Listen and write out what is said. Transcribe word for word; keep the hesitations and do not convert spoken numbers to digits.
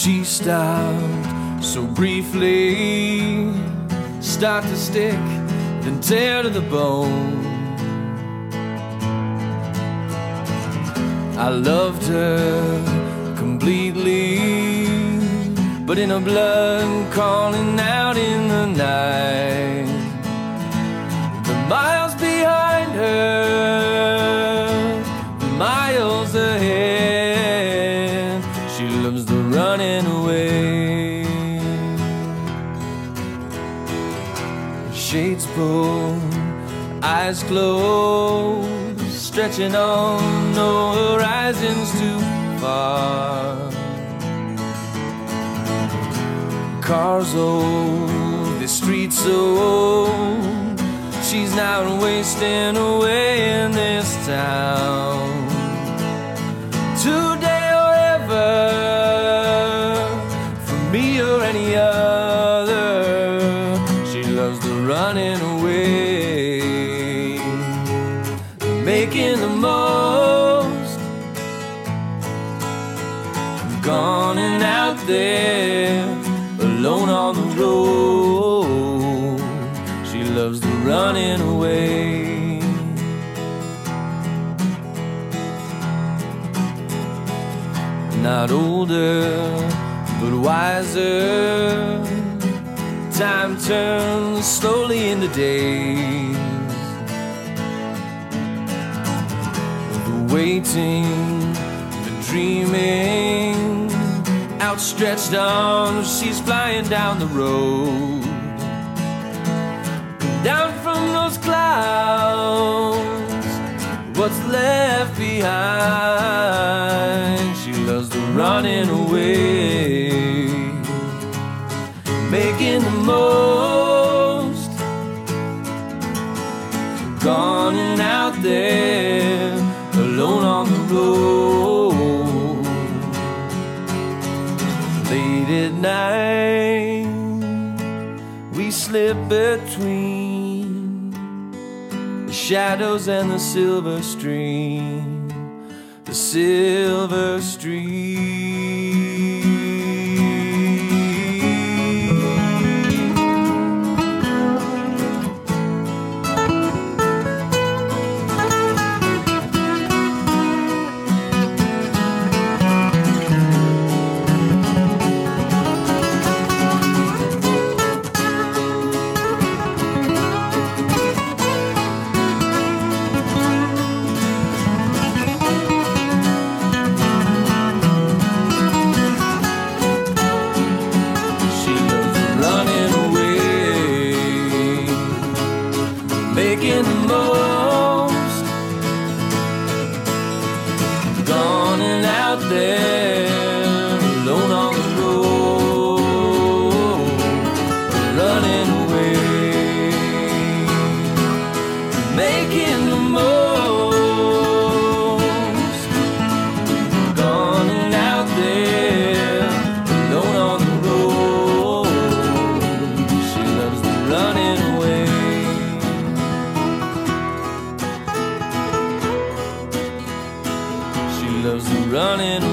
She stopped so briefly, start to stick, then tear to the bone. I loved her completely, but in her blood, calling out in the night. The miles behind her, the miles ahead, she loves the running away. Shades pulled, eyes closed, stretching on, no horizons too far. Cars old, the streets old, she's not wasting away in this town. Today or ever, for me or any other, she loves the running away, making the most, gone and out there, alone on the road. She loves the running away. Not older, but wiser, time turns slowly into days. The waiting, the dreaming, outstretched arms, she's flying down the road. Down from those clouds, what's left behind? She loves the running away, making the most, gone and out there, alone on the road. Late at night, we slip between the shadows and the silver stream, the silver stream. Making the most, gone and out there, alone on the road, running away, making the most, gone and out there, alone on the road. She loves the running away. She loves the running